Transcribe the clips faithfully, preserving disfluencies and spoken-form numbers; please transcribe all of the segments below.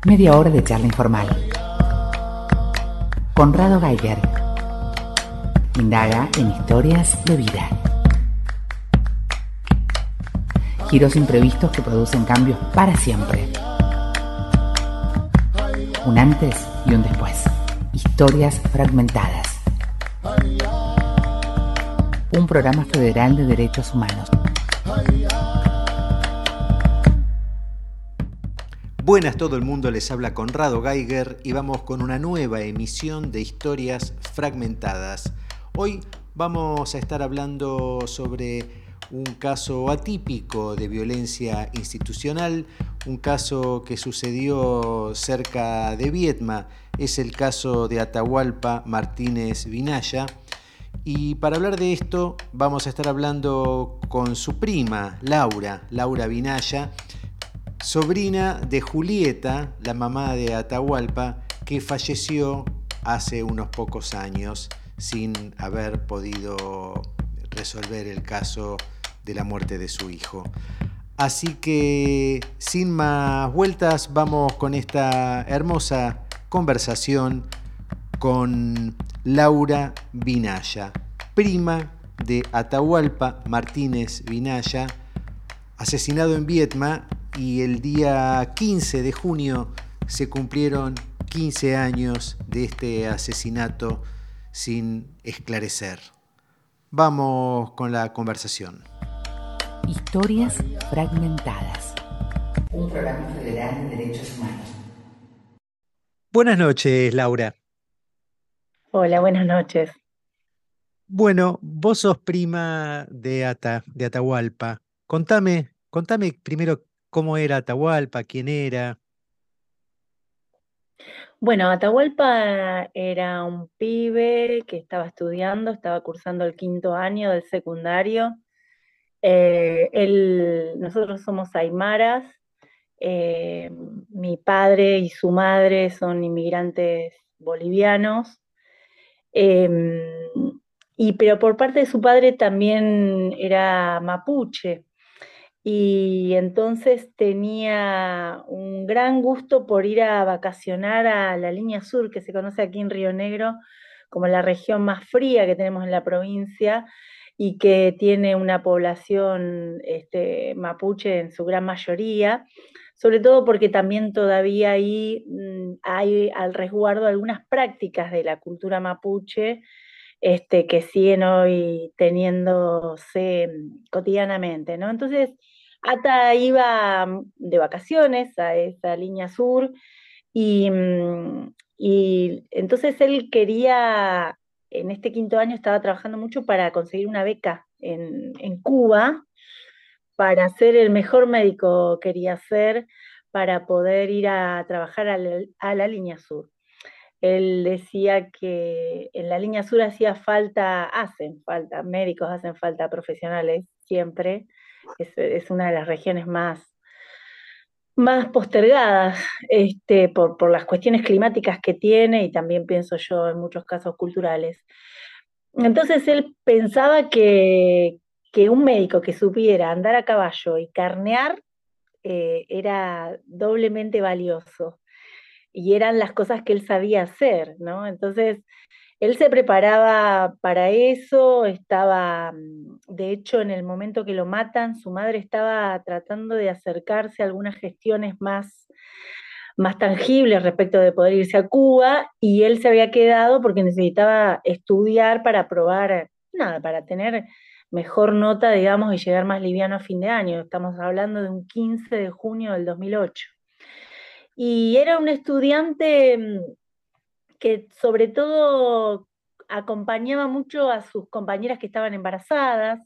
Media hora de charla informal. Conrado Geiger indaga en historias de vida. Giros imprevistos que producen cambios para siempre. Un antes y un después. Historias fragmentadas. Un programa federal de derechos humanos. Buenas todo el mundo, les habla Conrado Geiger y vamos con una nueva emisión de Historias Fragmentadas. Hoy vamos a estar hablando sobre un caso atípico de violencia institucional, un caso que sucedió cerca de Viedma, es el caso de Atahualpa Martínez Vinaya. Y para hablar de esto vamos a estar hablando con su prima, Laura, Laura Vinaya, sobrina de Julieta, la mamá de Atahualpa, que falleció hace unos pocos años sin haber podido resolver el caso de la muerte de su hijo. Así que, sin más vueltas, vamos con esta hermosa conversación con Laura Vinaya, prima de Atahualpa Martínez Vinaya, asesinado en Viedma, y el día quince de junio se cumplieron quince años de este asesinato sin esclarecer. Vamos con la conversación. Historias fragmentadas. Un programa federal de derechos humanos. Buenas noches, Laura. Hola, buenas noches. Bueno, vos sos prima de Ata, de Atahualpa. Contame, contame primero cómo era Atahualpa, quién era. Bueno, Atahualpa era un pibe que estaba estudiando, estaba cursando el quinto año del secundario. Eh, él, nosotros somos aymaras. Eh, mi padre y su madre son inmigrantes bolivianos. Eh, y, pero por parte de su padre también era mapuche. Y entonces tenía un gran gusto por ir a vacacionar a la Línea Sur, que se conoce aquí en Río Negro como la región más fría que tenemos en la provincia y que tiene una población este, mapuche en su gran mayoría, sobre todo porque también todavía ahí mm, hay al resguardo algunas prácticas de la cultura mapuche este, que siguen hoy teniéndose cotidianamente, ¿no? Entonces, Ata iba de vacaciones a esa Línea Sur y, y entonces él quería, en este quinto año estaba trabajando mucho para conseguir una beca en, en Cuba, para ser el mejor médico quería ser, para poder ir a trabajar a la, a la Línea Sur. Él decía que en la Línea Sur hacía falta, hacen falta, médicos hacen falta, profesionales siempre, es, es una de las regiones más, más postergadas este, por, por las cuestiones climáticas que tiene y también pienso yo en muchos casos culturales. Entonces él pensaba que, que un médico que supiera andar a caballo y carnear eh, era doblemente valioso y eran las cosas que él sabía hacer, ¿no? Entonces, él se preparaba para eso, estaba, de hecho, en el momento que lo matan, su madre estaba tratando de acercarse a algunas gestiones más, más tangibles respecto de poder irse a Cuba, y él se había quedado porque necesitaba estudiar para aprobar, nada, para tener mejor nota, digamos, y llegar más liviano a fin de año. Estamos hablando de un quince de junio del dos mil ocho. Y era un estudiante que sobre todo acompañaba mucho a sus compañeras que estaban embarazadas.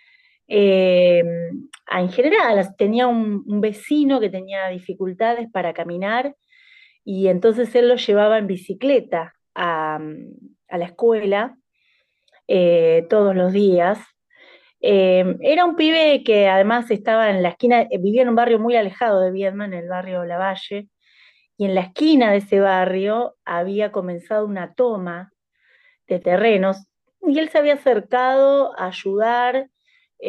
Eh, en general, tenía un, un vecino que tenía dificultades para caminar y entonces él lo llevaba en bicicleta a, a la escuela eh, todos los días. Eh, era un pibe que además estaba en la esquina, vivía en un barrio muy alejado de Viedma, en el barrio Lavalle, y en la esquina de ese barrio había comenzado una toma de terrenos, y él se había acercado a ayudar,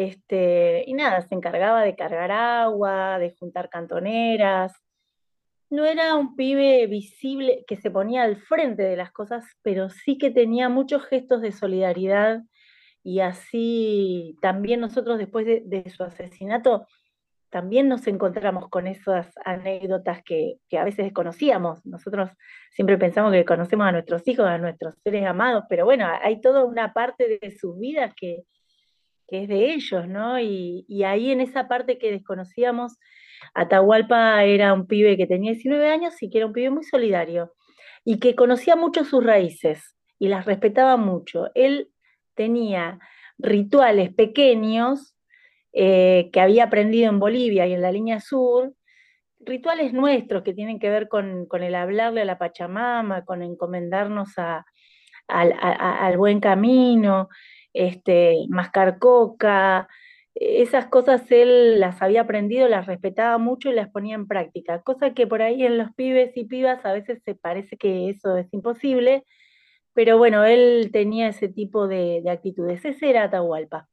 este, y nada, se encargaba de cargar agua, de juntar cantoneras, No era un pibe visible que se ponía al frente de las cosas, pero sí que tenía muchos gestos de solidaridad y así también nosotros después de, de su asesinato también nos encontramos con esas anécdotas que, que a veces desconocíamos. Nosotros siempre pensamos que conocemos a nuestros hijos, a nuestros seres amados, pero bueno, hay toda una parte de sus vidas que, que es de ellos, ¿no? Y, y ahí en esa parte que desconocíamos, Atahualpa era un pibe que tenía diecinueve años y que era un pibe muy solidario y que conocía mucho sus raíces y las respetaba mucho. Él tenía rituales pequeños eh, que había aprendido en Bolivia y en la línea sur, rituales nuestros que tienen que ver con, con el hablarle a la Pachamama, con encomendarnos a, al, a, al buen camino, este, mascar coca, esas cosas él las había aprendido, las respetaba mucho y las ponía en práctica, cosa que por ahí en los pibes y pibas a veces se parece que eso es imposible, pero bueno, él tenía ese tipo de, de actitudes, ese era Atahualpa.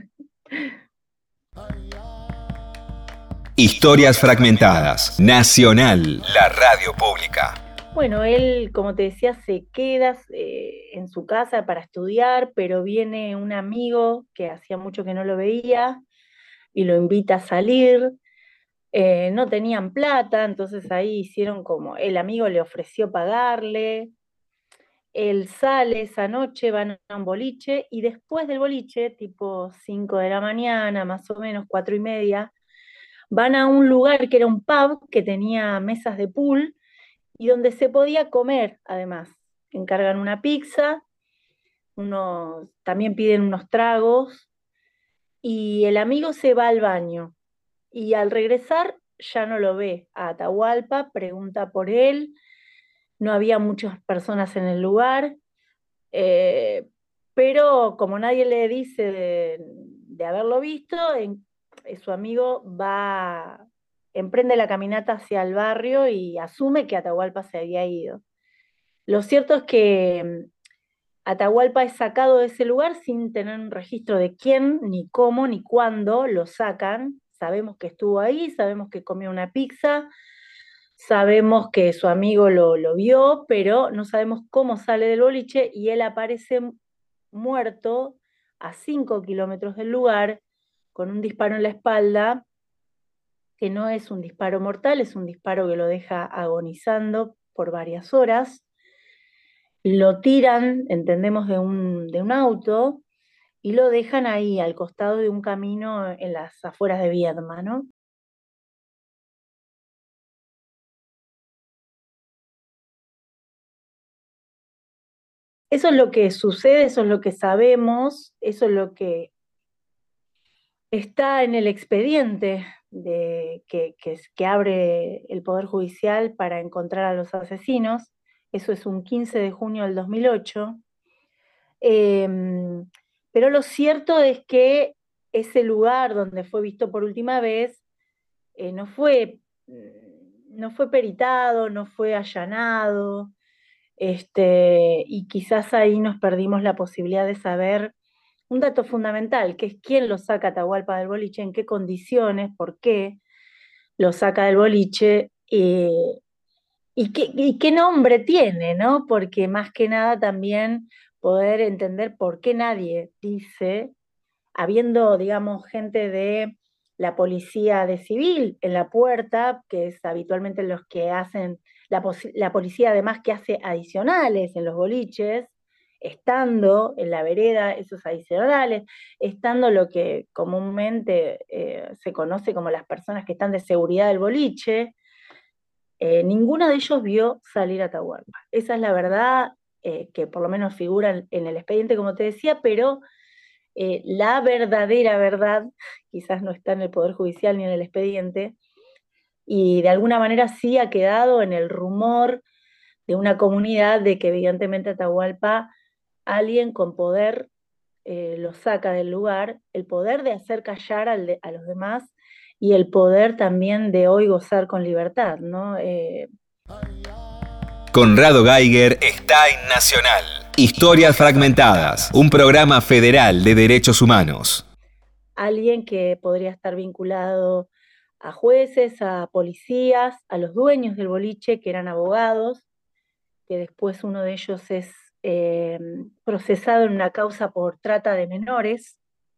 Historias fragmentadas. Nacional, la radio pública. Bueno, él, como te decía, se queda eh, en su casa para estudiar, pero viene un amigo que hacía mucho que no lo veía y lo invita a salir. Eh, no tenían plata, entonces ahí hicieron como, el amigo le ofreció pagarle, él sale esa noche, van a un boliche y después del boliche, tipo cinco de la mañana, más o menos, cuatro y media, van a un lugar que era un pub que tenía mesas de pool y donde se podía comer, además. Encargan una pizza, unos, también piden unos tragos, y el amigo se va al baño. Y al regresar ya no lo ve a Atahualpa, pregunta por él, no había muchas personas en el lugar, eh, pero como nadie le dice de, de haberlo visto, en, su amigo va, emprende la caminata hacia el barrio y asume que Atahualpa se había ido. Lo cierto es que Atahualpa es sacado de ese lugar sin tener un registro de quién, ni cómo, ni cuándo lo sacan. Sabemos que estuvo ahí, sabemos que comió una pizza, sabemos que su amigo lo, lo vio, pero no sabemos cómo sale del boliche y él aparece muerto a cinco kilómetros del lugar con un disparo en la espalda, que no es un disparo mortal, es un disparo que lo deja agonizando por varias horas. Lo tiran, entendemos, de un, de un auto y lo dejan ahí, al costado de un camino en las afueras de Viedma, ¿no? Eso es lo que sucede, eso es lo que sabemos, eso es lo que está en el expediente de, que, que, que abre el Poder Judicial para encontrar a los asesinos. Eso es un quince de junio del dos mil ocho. Eh, pero lo cierto es que ese lugar donde fue visto por última vez eh, no fue, no fue peritado, no fue allanado, este, y quizás ahí nos perdimos la posibilidad de saber un dato fundamental, que es quién lo saca a Atahualpa del boliche, en qué condiciones, por qué lo saca del boliche, eh, y, qué, y qué nombre tiene, ¿no? Porque más que nada también poder entender por qué nadie dice, habiendo, digamos, gente de la policía de civil en la puerta, que es habitualmente los que hacen, la, la policía además que hace adicionales en los boliches, estando en la vereda esos adicionales, estando lo que comúnmente eh, se conoce como las personas que están de seguridad del boliche, eh, ninguno de ellos vio salir a Atahualpa. Esa es la verdad, eh, que por lo menos figura en, en el expediente, como te decía, pero eh, la verdadera verdad quizás no está en el Poder Judicial ni en el expediente, y de alguna manera sí ha quedado en el rumor de una comunidad de que evidentemente Atahualpa, alguien con poder, eh, lo saca del lugar, el poder de hacer callar al de, a los demás y el poder también de hoy gozar con libertad, ¿no? Eh, Conrado Geiger está en Nacional. Historias fragmentadas, un programa federal de derechos humanos. Alguien que podría estar vinculado a jueces, a policías, a los dueños del boliche, que eran abogados, que después uno de ellos es eh, procesado en una causa por trata de menores,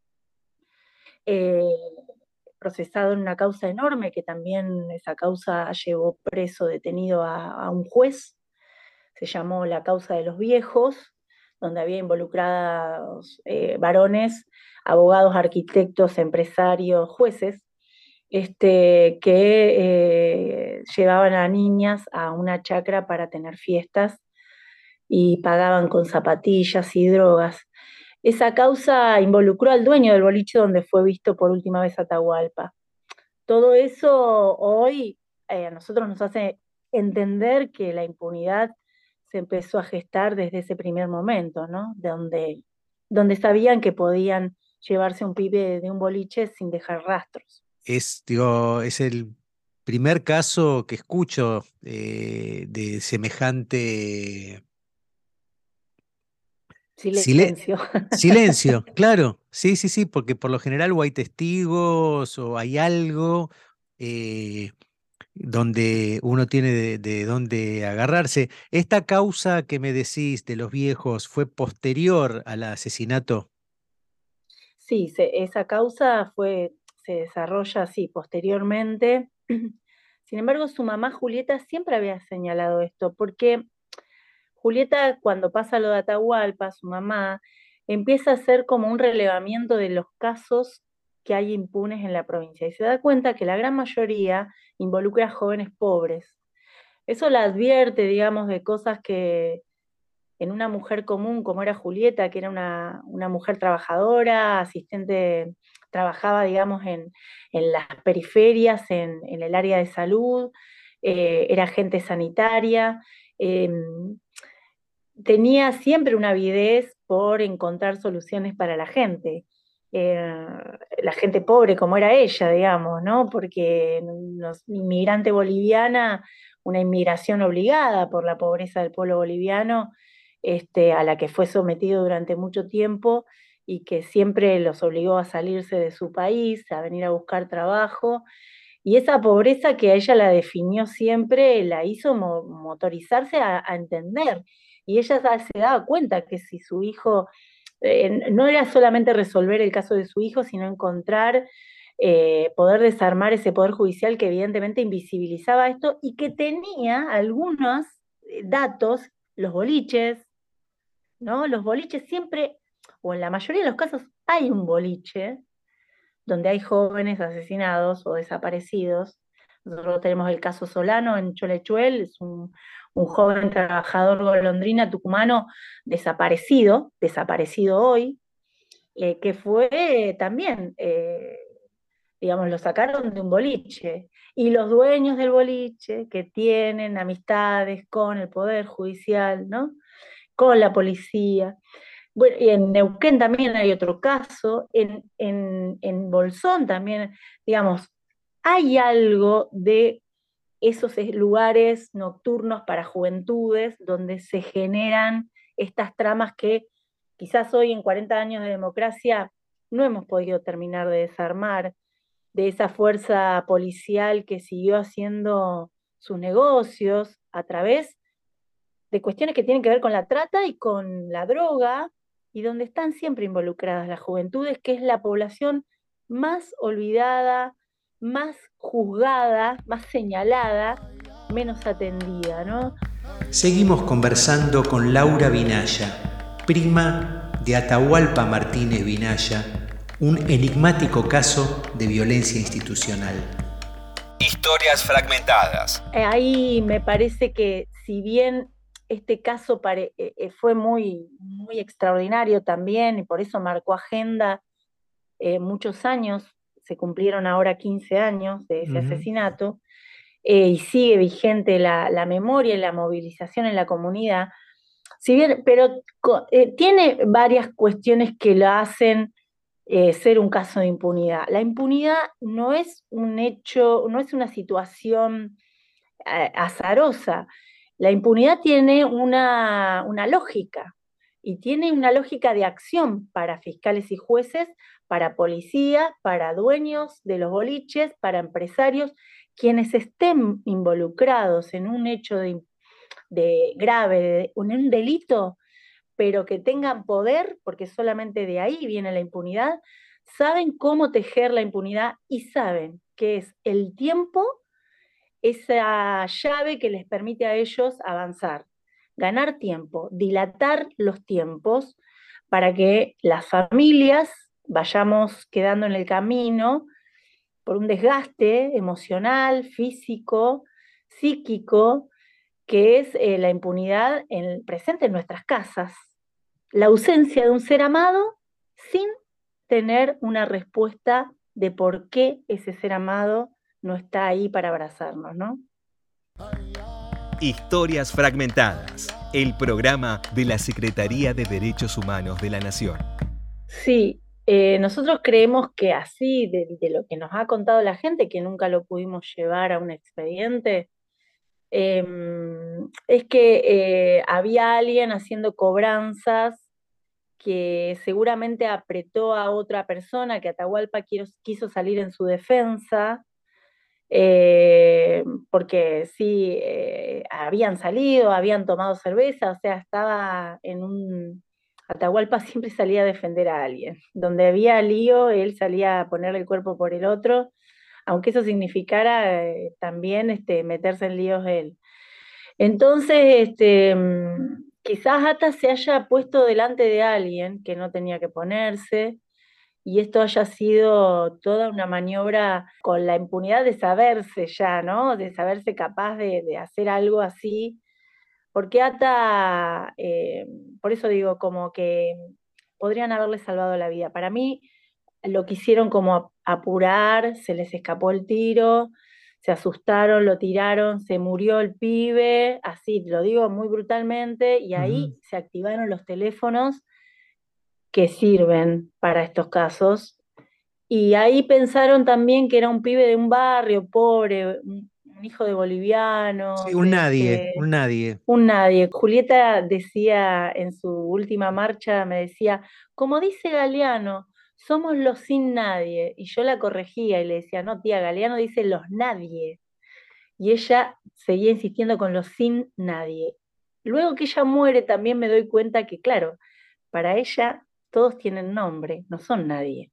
eh, procesado en una causa enorme, que también esa causa llevó preso, detenido a, a un juez, se llamó la causa de los viejos, donde había involucrados eh, varones, abogados, arquitectos, empresarios, jueces, este, que eh, llevaban a niñas a una chacra para tener fiestas y pagaban con zapatillas y drogas. Esa causa involucró al dueño del boliche donde fue visto por última vez Atahualpa. Todo eso hoy eh, a nosotros nos hace entender que la impunidad se empezó a gestar desde ese primer momento, ¿no? Donde, donde sabían que podían llevarse un pibe de un boliche sin dejar rastros. Es, digo, es el primer caso que escucho eh, de semejante sile- Silencio. silencio, claro, sí, sí, sí, porque por lo general o hay testigos o hay algo eh, donde uno tiene de, de dónde agarrarse. ¿Esta causa que me decís de los viejos fue posterior al asesinato? Sí, se- esa causa fue, se desarrolla así posteriormente. Sin embargo, su mamá Julieta siempre había señalado esto, porque Julieta, cuando pasa lo de Atahualpa, su mamá, empieza a hacer como un relevamiento de los casos que hay impunes en la provincia y se da cuenta que la gran mayoría involucra a jóvenes pobres. Eso la advierte, digamos, de cosas que en una mujer común como era Julieta, que era una, una mujer trabajadora, asistente, trabajaba, digamos, en, en las periferias, en, en el área de salud, eh, era agente sanitaria. eh, Tenía siempre una avidez por encontrar soluciones para la gente. Eh, la gente pobre como era ella, digamos, ¿no? Porque los inmigrante boliviana, una inmigración obligada por la pobreza del pueblo boliviano, este, a la que fue sometido durante mucho tiempo y que siempre los obligó a salirse de su país, a venir a buscar trabajo. Y esa pobreza que a ella la definió siempre, la hizo mo- motorizarse a, a entender. Y ella sa- se daba cuenta que si su hijo, eh, no era solamente resolver el caso de su hijo, sino encontrar, eh, poder desarmar ese poder judicial que evidentemente invisibilizaba esto y que tenía algunos eh, datos, los boliches, ¿no? Los boliches siempre, o en la mayoría de los casos, hay un boliche donde hay jóvenes asesinados o desaparecidos. Nosotros tenemos el caso Solano en Cholechuel, es un, un joven trabajador golondrina tucumano desaparecido, desaparecido hoy, eh, que fue también, eh, digamos, lo sacaron de un boliche. Y los dueños del boliche, que tienen amistades con el Poder Judicial, ¿no? Con la policía. Bueno, y en Neuquén también hay otro caso, en, en, en Bolsón también, digamos, hay algo de esos es- lugares nocturnos para juventudes donde se generan estas tramas que quizás hoy en cuarenta años de democracia no hemos podido terminar de desarmar, de esa fuerza policial que siguió haciendo sus negocios a través de cuestiones que tienen que ver con la trata y con la droga, y donde están siempre involucradas las juventudes, que es la población más olvidada, más juzgada, más señalada, menos atendida, ¿no? Seguimos conversando con Laura Vinaya, prima de Atahualpa Martínez Vinaya, un enigmático caso de violencia institucional. Historias fragmentadas. Eh, Ahí me parece que si bien este caso pare- eh, eh, fue muy, muy extraordinario también y por eso marcó agenda eh, muchos años, se cumplieron ahora quince años de ese Ujú. asesinato, eh, y sigue vigente la, la memoria y la movilización en la comunidad, si bien, pero co- eh, tiene varias cuestiones que la hacen eh, ser un caso de impunidad. La impunidad no es un hecho, no es una situación eh, azarosa. La impunidad tiene una, una lógica y tiene una lógica de acción para fiscales y jueces para policías, para dueños de los boliches, para empresarios, quienes estén involucrados en un hecho de, de grave, de, en un delito, pero que tengan poder, porque solamente de ahí viene la impunidad, saben cómo tejer la impunidad y saben que es el tiempo esa llave que les permite a ellos avanzar, ganar tiempo, dilatar los tiempos para que las familias vayamos quedando en el camino por un desgaste emocional, físico, psíquico, que es eh, la impunidad en, presente en nuestras casas, la ausencia de un ser amado sin tener una respuesta de por qué ese ser amado no está ahí para abrazarnos, ¿no? Historias Fragmentadas, el programa de la Secretaría de Derechos Humanos de la Nación. Sí, eh, nosotros creemos que así, de, de lo que nos ha contado la gente, que nunca lo pudimos llevar a un expediente, eh, es que eh, había alguien haciendo cobranzas que seguramente apretó a otra persona, que Atahualpa quiso, quiso salir en su defensa, eh, porque sí, eh, habían salido, habían tomado cerveza, o sea, estaba en un... Atahualpa siempre salía a defender a alguien. Donde había lío, él salía a ponerle el cuerpo por el otro, aunque eso significara eh, también este, meterse en líos él. Entonces, este, mm, quizás Ata se haya puesto delante de alguien que no tenía que ponerse, y esto haya sido toda una maniobra con la impunidad de saberse ya, ¿no? De saberse capaz de, de hacer algo así, porque Ata, eh, por eso digo, como que podrían haberle salvado la vida. Para mí lo quisieron como apurar, se les escapó el tiro, se asustaron, lo tiraron, se murió el pibe, así, lo digo muy brutalmente, y ahí Ujú. se activaron los teléfonos que sirven para estos casos. Y ahí pensaron también que era un pibe de un barrio pobre, un, un hijo de Sí, bolivianos, un nadie, este, un nadie. un nadie. Julieta decía en su última marcha, me decía, como dice Galeano, somos los sin nadie. Y yo la corregía y le decía, no, tía, Galeano dice los nadie. Y ella seguía insistiendo con los sin nadie. Luego que ella muere, también me doy cuenta que, claro, para ella todos tienen nombre, no son nadie.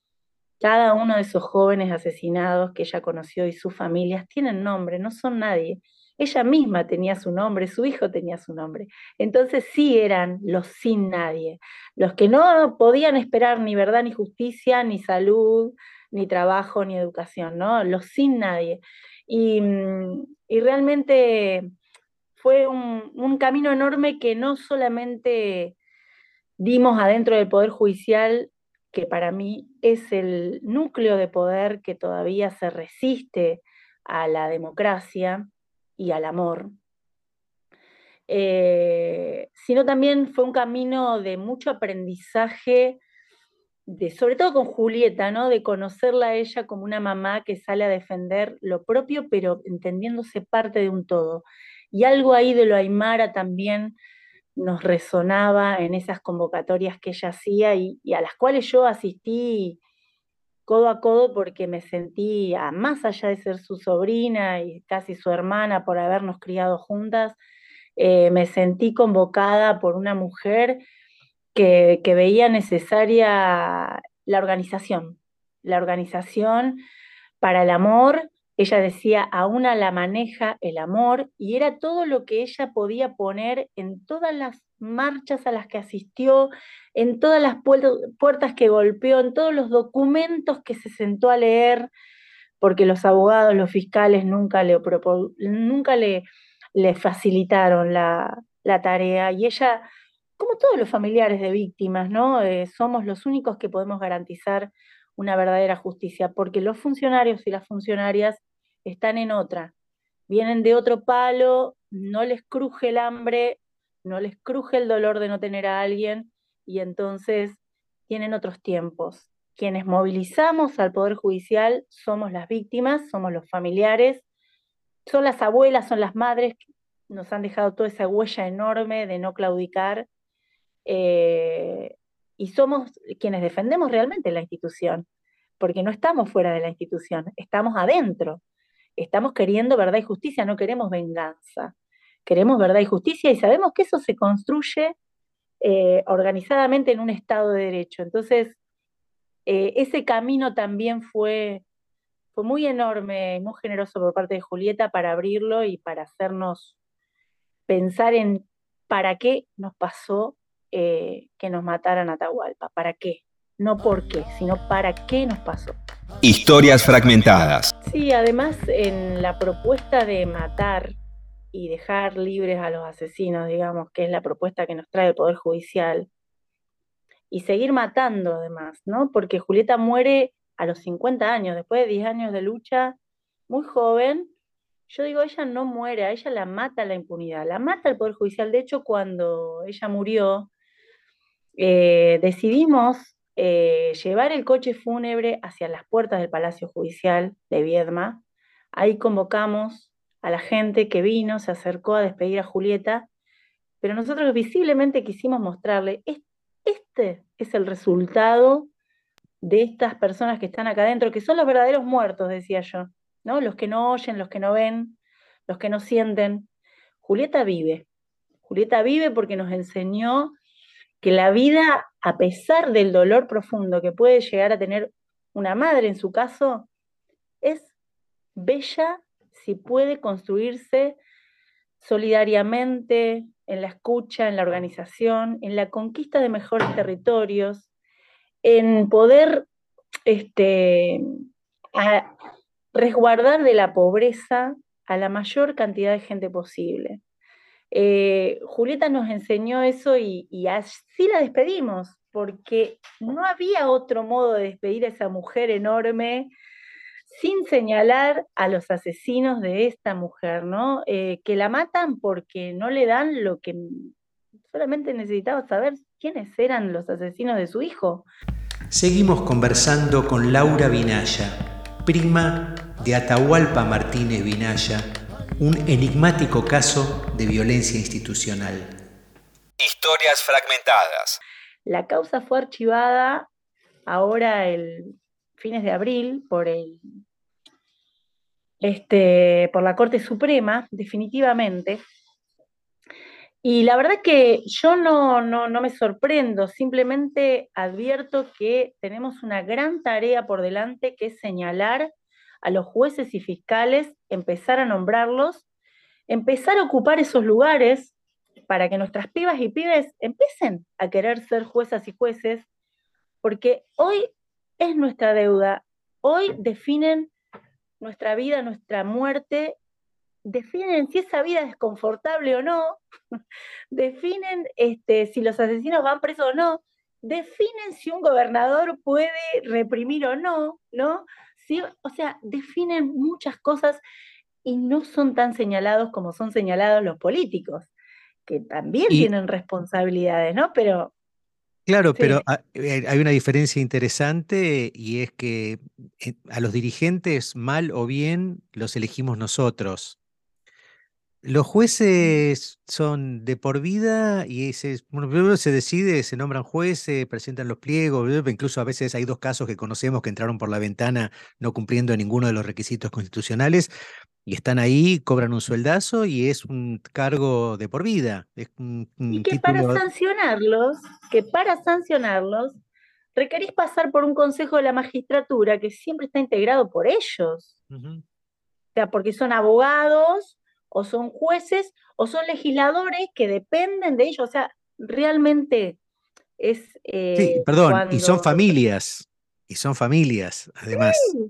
Cada uno de esos jóvenes asesinados que ella conoció y sus familias tienen nombre, no son nadie. Ella misma tenía su nombre, su hijo tenía su nombre. Entonces sí eran los sin nadie, los que no podían esperar ni verdad, ni justicia, ni salud, ni trabajo, ni educación, ¿no? Los sin nadie. Y, y realmente fue un, un camino enorme que no solamente dimos adentro del Poder Judicial, que para mí es el núcleo de poder que todavía se resiste a la democracia y al amor, eh, sino también fue un camino de mucho aprendizaje, de, sobre todo con Julieta, ¿no? De conocerla a ella como una mamá que sale a defender lo propio, pero entendiéndose parte de un todo. Y algo ahí de lo aymara también nos resonaba en esas convocatorias que ella hacía y, y a las cuales yo asistí codo a codo porque me sentía, más allá de ser su sobrina y casi su hermana por habernos criado juntas, eh, me sentí convocada por una mujer que, que veía necesaria la organización, la organización para el amor. Ella decía, a una la maneja el amor, y era todo lo que ella podía poner en todas las marchas a las que asistió, en todas las puertas que golpeó, en todos los documentos que se sentó a leer, porque los abogados, los fiscales nunca le, nunca le, le facilitaron la, la tarea, y ella, como todos los familiares de víctimas, ¿no? Eh, somos los únicos que podemos garantizar una verdadera justicia, porque los funcionarios y las funcionarias están en otra, vienen de otro palo, no les cruje el hambre, no les cruje el dolor de no tener a alguien, y entonces tienen otros tiempos. Quienes movilizamos al Poder Judicial somos las víctimas, somos los familiares, son las abuelas, son las madres que nos han dejado toda esa huella enorme de no claudicar, eh, y somos quienes defendemos realmente la institución, porque no estamos fuera de la institución, estamos adentro, estamos queriendo verdad y justicia, no queremos venganza, queremos verdad y justicia y sabemos que eso se construye eh, organizadamente en un Estado de Derecho. Entonces, eh, ese camino también fue, fue muy enorme y muy generoso por parte de Julieta para abrirlo y para hacernos pensar en para qué nos pasó eh, que nos mataran a Atahualpa, para qué, no por qué, sino para qué nos pasó. Historias fragmentadas. Sí, además en la propuesta de matar y dejar libres a los asesinos, digamos, que es la propuesta que nos trae el Poder Judicial, y seguir matando además, ¿no? Porque Julieta muere a los cincuenta años, después de diez años de lucha, muy joven. Yo digo, ella no muere, a ella la mata la impunidad, la mata el Poder Judicial. De hecho, cuando ella murió, eh, decidimos eh, llevar el coche fúnebre hacia las puertas del Palacio Judicial de Viedma. Ahí convocamos a la gente que vino, se acercó a despedir a Julieta, pero nosotros visiblemente quisimos mostrarle, este es el resultado de estas personas que están acá adentro, que son los verdaderos muertos, decía yo, ¿no? Los que no oyen, los que no ven, los que no sienten. Julieta vive. Julieta vive porque nos enseñó que la vida, a pesar del dolor profundo que puede llegar a tener una madre en su caso, es bella si puede construirse solidariamente, en la escucha, en la organización, en la conquista de mejores territorios, en poder este, a resguardar de la pobreza a la mayor cantidad de gente posible. Eh, Julieta nos enseñó eso y, y así la despedimos, porque no había otro modo de despedir a esa mujer enorme sin señalar a los asesinos de esta mujer, ¿no? Eh, que la matan porque no le dan lo que solamente necesitaba saber quiénes eran los asesinos de su hijo. Seguimos conversando con Laura Vinaya, prima de Atahualpa Martínez Vinaya, un enigmático caso de violencia institucional. Historias fragmentadas. La causa fue archivada ahora el fines de abril por el este, por la Corte Suprema, definitivamente. Y la verdad que yo no, no, no me sorprendo, simplemente advierto que tenemos una gran tarea por delante, que es señalar a los jueces y fiscales, empezar a nombrarlos, empezar a ocupar esos lugares para que nuestras pibas y pibes empiecen a querer ser juezas y jueces, porque hoy es nuestra deuda, hoy definen nuestra vida, nuestra muerte, definen si esa vida es confortable o no, definen este, si los asesinos van presos o no, definen si un gobernador puede reprimir o no, ¿no? Sí, o sea, definen muchas cosas y no son tan señalados como son señalados los políticos, que también y, tienen responsabilidades, ¿no? Pero... Claro, sí. pero hay una diferencia interesante y es que a los dirigentes, mal o bien, los elegimos nosotros. Los jueces son de por vida y ese, bueno, primero se decide, se nombran jueces, presentan los pliegos, incluso a veces hay dos casos que conocemos que entraron por la ventana no cumpliendo ninguno de los requisitos constitucionales y están ahí, cobran un sueldazo y es un cargo de por vida. Es un, un y que título... para sancionarlos, que para sancionarlos requerís pasar por un consejo de la magistratura que siempre está integrado por ellos. Uh-huh. O sea, porque son abogados, o son jueces, o son legisladores que dependen de ellos. O sea, realmente es... Eh, sí, perdón, cuando... y son familias, y son familias, además. Sí,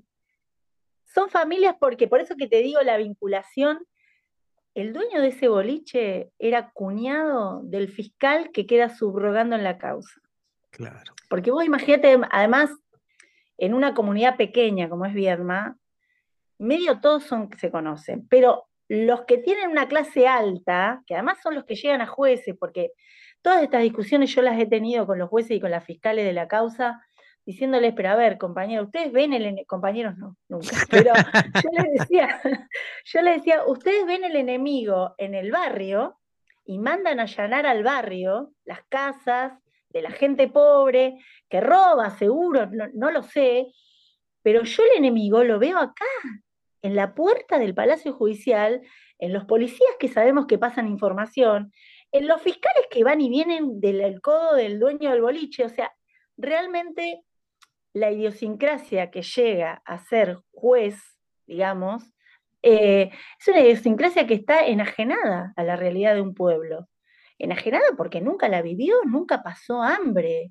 son familias porque, por eso que te digo, la vinculación, el dueño de ese boliche era cuñado del fiscal que queda subrogando en la causa. Claro. Porque vos imagínate, además, en una comunidad pequeña como es Viedma, medio todos son que se conocen, pero los que tienen una clase alta, que además son los que llegan a jueces, porque todas estas discusiones yo las he tenido con los jueces y con las fiscales de la causa, diciéndoles, pero a ver, compañeros, ustedes ven el, compañeros no, nunca, pero yo les decía, yo les decía, ustedes ven el enemigo en el barrio y mandan a allanar al barrio, las casas, de la gente pobre, que roba, seguro, no, no lo sé, pero yo el enemigo lo veo acá, en la puerta del Palacio Judicial, en los policías que sabemos que pasan información, en los fiscales que van y vienen del el codo del dueño del boliche. O sea, realmente la idiosincrasia que llega a ser juez, digamos, eh, es una idiosincrasia que está enajenada a la realidad de un pueblo. Enajenada porque nunca la vivió, nunca pasó hambre.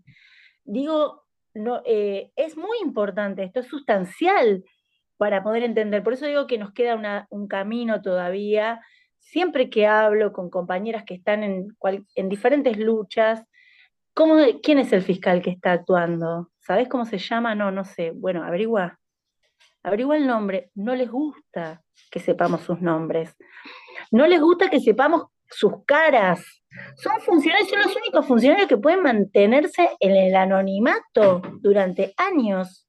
Digo, no, eh, es muy importante, esto es sustancial para poder entender. Por eso digo que nos queda una, un camino todavía. Siempre que hablo con compañeras que están en, cual, en diferentes luchas, ¿cómo, ¿quién es el fiscal que está actuando? ¿Sabés cómo se llama? No, no sé. Bueno, averigua. Averigua el nombre. No les gusta que sepamos sus nombres. No les gusta que sepamos sus caras. Son funcionarios, son los únicos funcionarios que pueden mantenerse en el anonimato durante años.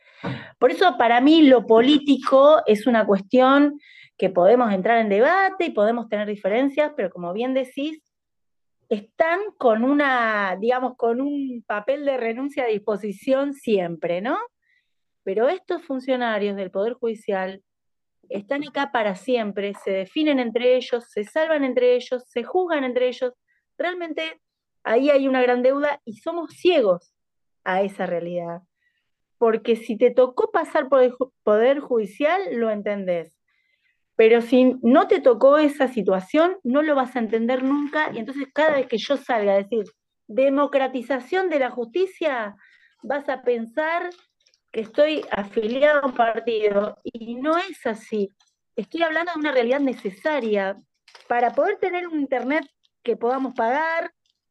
Por eso, para mí, lo político es una cuestión que podemos entrar en debate y podemos tener diferencias, pero como bien decís, están con una, digamos, con un papel de renuncia a disposición siempre, ¿no? Pero estos funcionarios del Poder Judicial están acá para siempre, se definen entre ellos, se salvan entre ellos, se juzgan entre ellos. Realmente ahí hay una gran deuda y somos ciegos a esa realidad. Porque si te tocó pasar por el Poder Judicial, lo entendés. Pero si no te tocó esa situación, no lo vas a entender nunca, y entonces cada vez que yo salga a decir democratización de la justicia, vas a pensar que estoy afiliado a un partido, y no es así. Estoy hablando de una realidad necesaria para poder tener un internet que podamos pagar,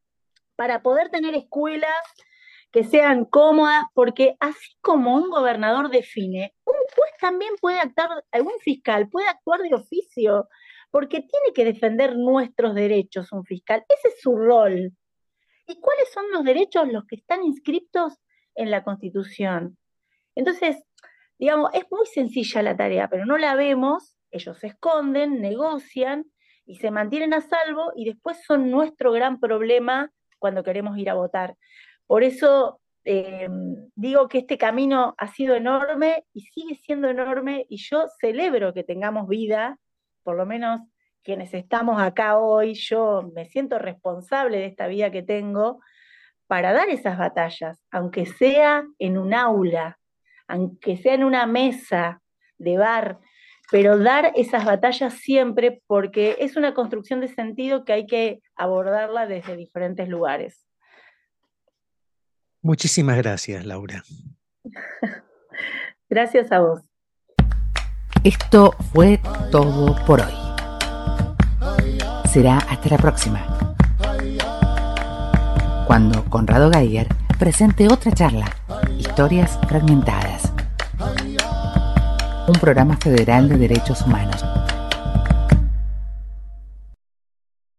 para poder tener escuelas que sean cómodas, porque así como un gobernador define, un juez también puede actuar, algún fiscal puede actuar de oficio, porque tiene que defender nuestros derechos un fiscal, ese es su rol. ¿Y cuáles son los derechos los que están inscritos en la Constitución? Entonces, digamos, es muy sencilla la tarea, pero no la vemos, ellos se esconden, negocian y se mantienen a salvo, y después son nuestro gran problema cuando queremos ir a votar. Por eso eh, digo que este camino ha sido enorme y sigue siendo enorme, y yo celebro que tengamos vida, por lo menos quienes estamos acá hoy. Yo me siento responsable de esta vida que tengo para dar esas batallas, aunque sea en un aula, aunque sea en una mesa de bar, pero dar esas batallas siempre, porque es una construcción de sentido que hay que abordarla desde diferentes lugares. Muchísimas gracias, Laura. Gracias a vos. Esto fue todo por hoy. Será hasta la próxima, cuando Conrado Geiger presente otra charla, Historias Fragmentadas, un programa federal de derechos humanos.